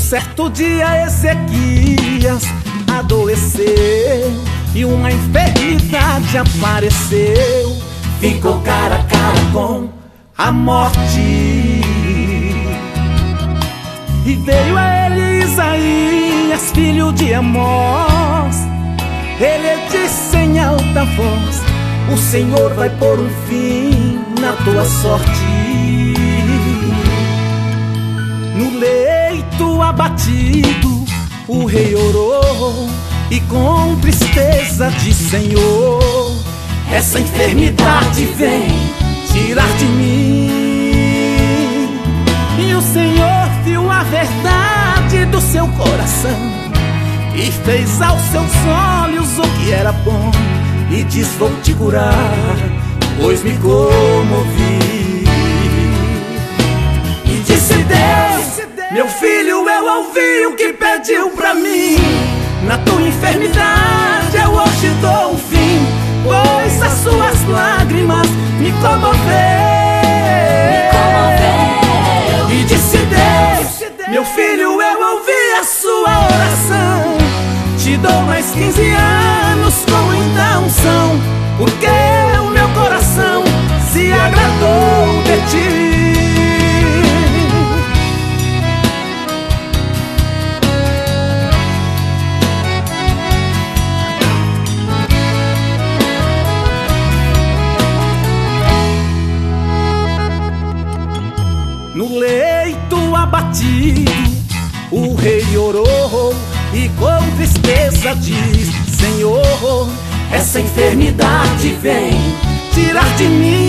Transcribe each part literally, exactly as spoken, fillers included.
certo dia Ezequias adoeceu e uma enfermidade apareceu. Ficou cara a cara com a morte. E veio a ele Isaías, filho de Amós. Ele disse em alta voz: o Senhor vai pôr um fim na tua sorte. No leito abatido, o rei orou e com tristeza disse: Senhor, essa enfermidade vem tirar de mim. E o Senhor viu a verdade do seu coração e fez aos seus olhos o que era bom, e diz: vou te curar, pois me comovi. E disse Deus: meu filho, eu ouvi o que pediu pra mim. Na tua enfermidade eu hoje dou um fim, pois as suas lágrimas me comoveu. Me comoveu. E disse Deus: meu filho, eu ouvi a sua oração. Te dou mais quinze anos com muita unção, porque o meu coração se agradou de ti. No leito abatido, o rei orou e com tristeza diz: Senhor, essa enfermidade vem tirar de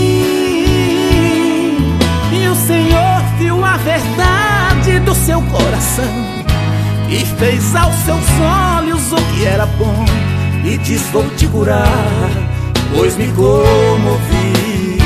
mim. E o Senhor viu a verdade do seu coração e fez aos seus olhos o que era bom, e diz: vou te curar, pois me comovi.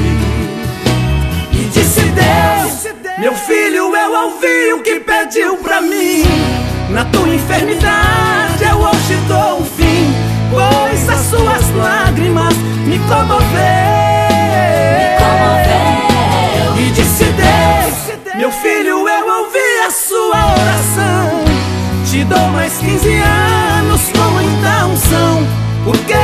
E disse Deus: meu filho, eu ouvi o que pediu pra mim. Na tua enfermidade eu hoje dou um fim, pois as suas lágrimas me comoveu. Me comoveu. E disse Deus: meu filho, eu ouvi a sua oração. Te dou mais quinze anos com muita unção, porque